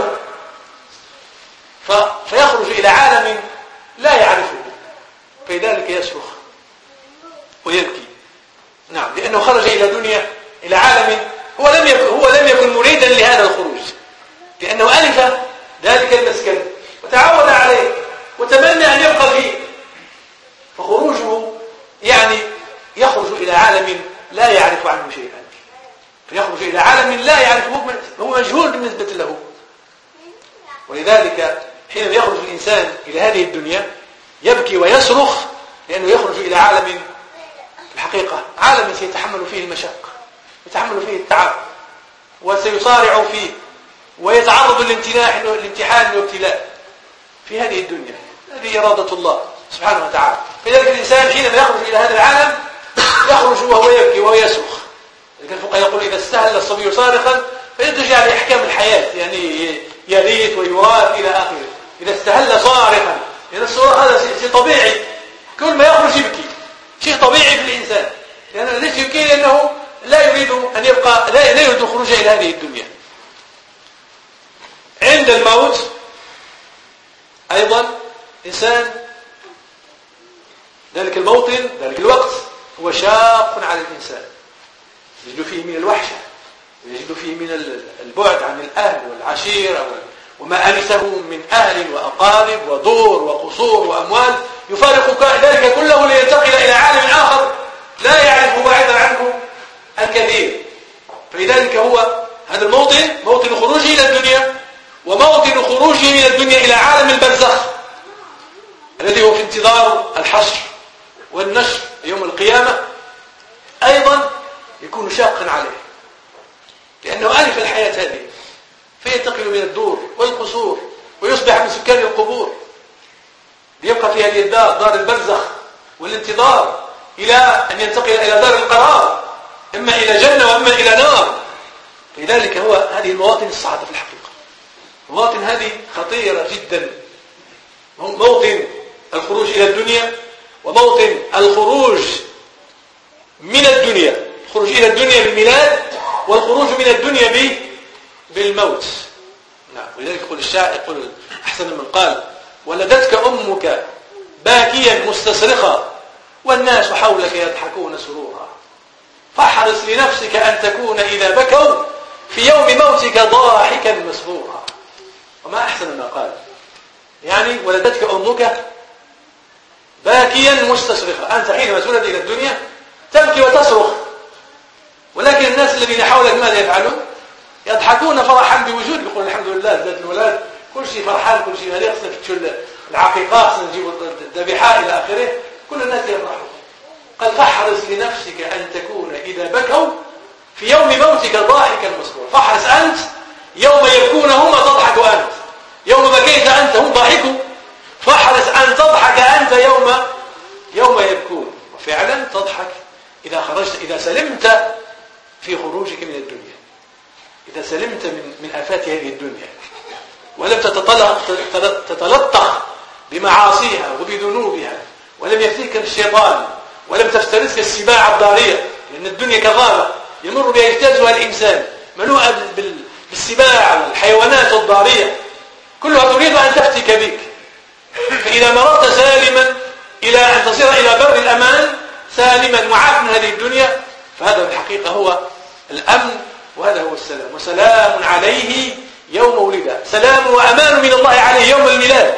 فيخرج إلى عالم لا يعرفه، فلذلك يصرخ ويبكي. نعم، لأنه خرج إلى دنيا إلى عالم هو لم يكن هو لم يكن مريدا لهذا الخروج، لأنه ألف ذلك المسكن وتعود عليه وتمنى أن يبقى فيه. فخروجه يعني يخرج إلى عالم لا يعرف عنه شيئا، فيخرج إلى عالم لا يعرفه، هو مجهول بالنسبة له. ولذلك حين يخرج الإنسان إلى هذه الدنيا يبكي ويصرخ، لأنه يخرج إلى عالم الحقيقة، عالم سيتحمل فيه المشقة، يتحمل فيه التعب، وسيصارع فيه ويتعرض للامتحان والابتلاء في هذه الدنيا. هذه إرادة الله سبحانه وتعالى. فلذلك الإنسان حينما يخرج إلى هذا العالم يخرج وهو يبكي وهو يصرخ. لكن الفقهاء يقول إذا استهل الصبي صارخا فينتج عليه أحكام الحياة، يعني يريث ويراد إلى آخره. إذا استهل صارخا، لأن الصراخ هذا شيء طبيعي، كل ما يخرج يبكي، شيء طبيعي في الإنسان، لأنه ليش يبكي؟ لأنه لا يريد أن يبقى، لا يريد الخروج إلى هذه الدنيا. عند الموت أيضا إنسان ذلك الموطن ذلك الوقت هو شاق على الإنسان، يجد فيه من الوحشة ويجد فيه من البعد عن الأهل والعشيرة وما أنسه من أهل وأقارب ودور وقصور وأموال، يفارق ذلك كله لينتقل إلى عالم آخر لا يعرف بعيدا عنه الكثير. فلذلك هو هذا الموطن موطن خروجه إلى الدنيا، وموطن خروجه من الدنيا إلى عالم البرزخ الذي هو في انتظار الحشر والنشر يوم القيامة، أيضا يكون شاقا عليه، لأنه ألف الحياة هذه، فينتقل من الدور والقصور ويصبح من سكان القبور، ليبقى في هذه الدار دار البرزخ والانتظار إلى أن ينتقل إلى دار القرار، إما إلى جنة وإما إلى نار. لذلك هو هذه المواطن الصعبة في الحقيقة، المواطن هذه خطيرة جدا، موطن الخروج إلى الدنيا وموطن الخروج من الدنيا، الخروج إلى الدنيا بالميلاد والخروج من الدنيا بالموت. نعم. ولذلك يقول الشاعر، يقول أحسن من قال: ولدتك أمك باكيا مستصرخا والناس حولك يضحكون سرورا، فاحرص لنفسك أن تكون إذا بكوا في يوم موتك ضاحكا مسرورا. وما أحسن ما قال، يعني ولدتك أمك باكيا مستصرخا، أنت حينما تولد إلى الدنيا تبكي وتصرخ، ولكن الناس الذين حولك ماذا يفعلون؟ يضحكون فرحا بوجود، يقول الحمد لله ذات الولاد، كل شيء فرحان، كل شيء هنيء، خصنا العقيقات، خصنا نجيب الذبيحة إلى آخره، كل الناس يفرحون. قال: فاحرص لنفسك أن تكون إذا بكوا في يوم موتك ضاحكا مسرورا. فاحرص أنت يوم يبكون هم تضحك أنت، يوم بكيت أنت هم ضاحكوا، فاحرص أن تضحك أنت يوم يوم يبكون. وفعلا تضحك إذا خرجت، إذا سلمت في خروجك من الدنيا، إذا سلمت من من آفات هذه الدنيا، ولم تتلطخ بمعاصيها وبذنوبها، ولم يفتك الشيطان، ولم تفترسك السباع الضارية، لأن الدنيا كغابة يمر بها يجتازها الإنسان، ملوءة بالسباع والحيوانات الضارية، كلها تريد أن تفتك بك. فإذا مررت سالما إلى أن تصير إلى بر الأمان سالما معاف من هذه الدنيا، فهذا الحقيقة هو الأمن، وهذا هو السلام. وسلام عليه يوم ولد، سلام وأمان من الله عليه يوم الميلاد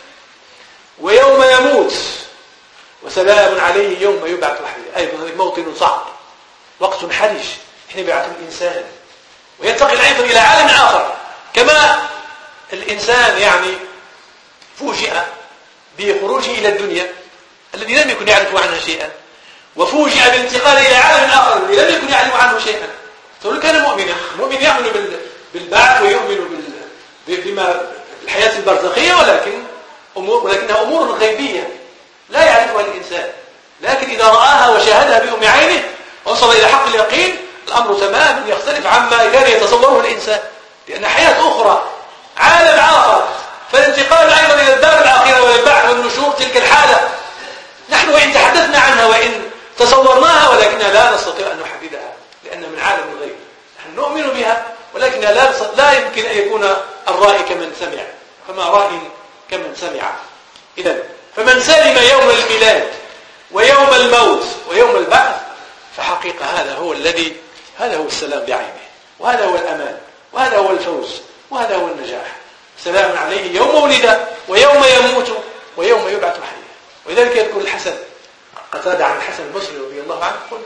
ويوم يموت، وسلام عليه يوم يبعث حيا. أيضا هذا موطن صعب، وقت حرج حين يبعث الإنسان وينتقل أيضا إلى عالم آخر. كما الإنسان يعني فوجئ بخروجه إلى الدنيا الذي لم يكن يعرف عنها شيئا، وفوجئ بالانتقال إلى عالم آخر الذي لم يكن يعرف عنه شيئا. فلو كان مؤمنا، المؤمن يؤمن بالبعث ويؤمن بما الحياة البرزخية، ولكن أمور ولكنها أمور غيبية لا يعرفها الإنسان، لكن إذا رآها وشاهدها بأم عينه وصل إلى حق اليقين، الأمر تماما يختلف عما كان يتصوره الإنسان، لأن حياة أخرى، عالم آخر. فالانتقال أيضا إلى الدار الآخرة والبعث والنشور تلك الحالة نحن وإن تحدثنا عنها وإن تصورناها، ولكننا لا نستطيع أن نحددها، لأن من عالم الغيب. نحن نؤمن بها، ولكن لا لا يمكن أن يكون الرائي كمن سمع، فما رائي كمن سمع. إذن فمن سلم يوم الميلاد ويوم الموت ويوم البعث، فحقيقة هذا هو الذي هذا هو السلام بعينه، وهذا هو الأمان، وهذا هو الفوز، وهذا هو النجاح. سلام عليه يوم ولد ويوم يموت ويوم يبعث حيا. ولذلك يذكر الحسن قتادة عن الحسن البصري رضي الله عنه قل: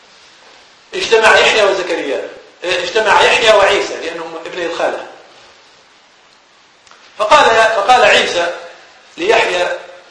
اجتمع يحيى وزكريا، اجتمع يحيى وعيسى لأنهم ابني الخالة، فقال فقال عيسى ليحيى: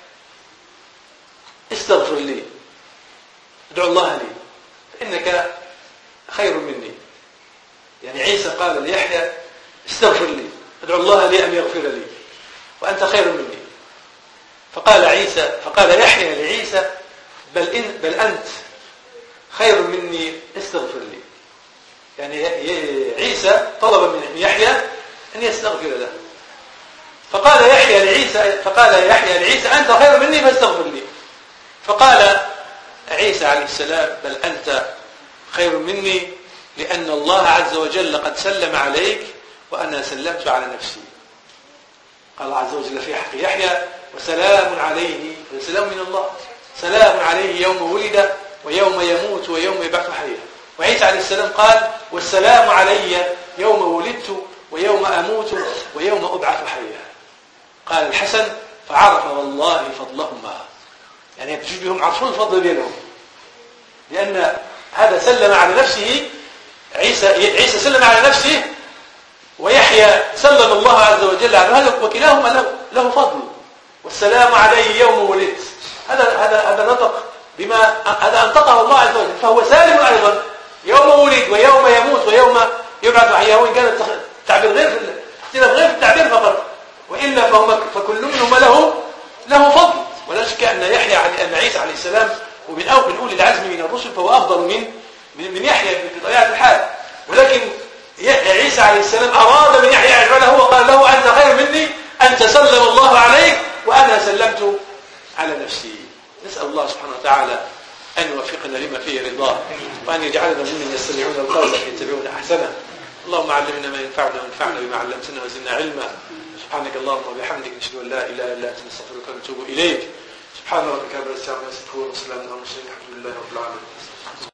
استغفر لي، ادعو الله لي فإنك خير مني. يعني عيسى قال ليحيى: استغفر لي، ادعو الله لي أن يغفر لي وأنت خير مني. فقال عيسى فقال يحيى لعيسى: بل إن بل أنت خير مني، استغفر لي. يعني عيسى طلب من يحيى أن يستغفر له. فقال يحيى لعيسى فقال يحيى لعيسى: أنت خير مني فاستغفر لي. فقال عيسى عليه السلام: بل أنت خير مني لأن الله عز وجل قد سلم عليك وأنا سلمت على نفسي. قال الله عز وجل في حق يحيى: وسلام عليه، سلام من الله، سلام عليه يوم ولد ويوم يموت ويوم يبعث حيا. وعيسى عليه السلام قال: والسلام علي يوم ولدت ويوم أموت ويوم أبعث حيا. قال الحسن: فعرف والله فضلهما، يعني بهم عرفون الفضل بينهم، لأن هذا سلم على نفسه، عيسى عيسى سلم على نفسه، ويحيى سلم الله عز وجل على هذا، وكلاهما له, له فضل. والسلام عليه يوم ولدت، هذا هذا هذا نطق بما هذا أنطقه الله عز وجل، فهو سالم أيضا يوم ولد ويوم يموت ويوم يبعث حيا، وإن كان التعبير غير اختلاف غير في التعبير فقط، وإلا فهم فكل منهما له له فضل. ولا شك أن يحيى أن عيسى عليه السلام ومن أول أولي العزم من الرسل، فهو أفضل من من, من يحيى بطبيعة الحال. ولكن عيسى عليه السلام أراد من يحيى يجعله وقال له: أنت خير مني، أنت سلم الله عليك وأنا سلمت على نفسي. نسأل الله سبحانه وتعالى أن يوفقنا لما فيه رضاه، وأن يجعلنا ممن يستمعون القول فيتبعون أحسنه، اللهم علمنا ما ينفعنا وانفعنا بما علمتنا وزدنا علما. سبحانك اللهم وبحمدك نشهد ان لا اله الا انت نستغفرك ونتوب اليك. سبحان ربك رب العزة عما يصفون وسلام على المرسلين الحمد لله رب العالمين.